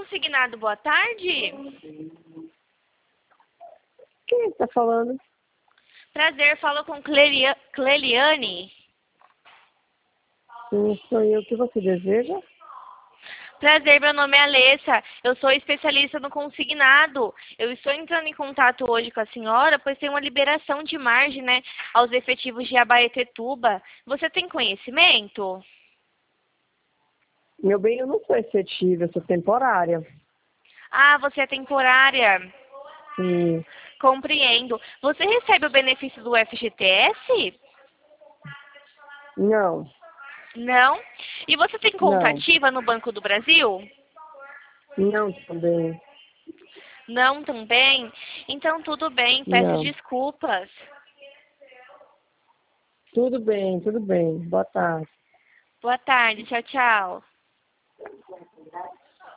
Consignado, boa tarde. Quem está falando? Prazer, falo com Cleliane. Sim, sou eu. O que você deseja? Prazer, meu nome é Alessa. Eu sou especialista no consignado. Eu estou entrando em contato hoje com a senhora, pois tem uma liberação de margem, né, aos efetivos de Abaetetuba. Você tem conhecimento? Meu bem, eu não sou efetiva, eu sou temporária. Ah, você é temporária. Sim. Compreendo. Você recebe o benefício do FGTS? Não, Não. E você tem conta não, ativa no Banco do Brasil? não também. Não também? Então tudo bem, peço Não. desculpas. Tudo bem, tudo bem. Boa tarde. Boa tarde, tchau, tchau.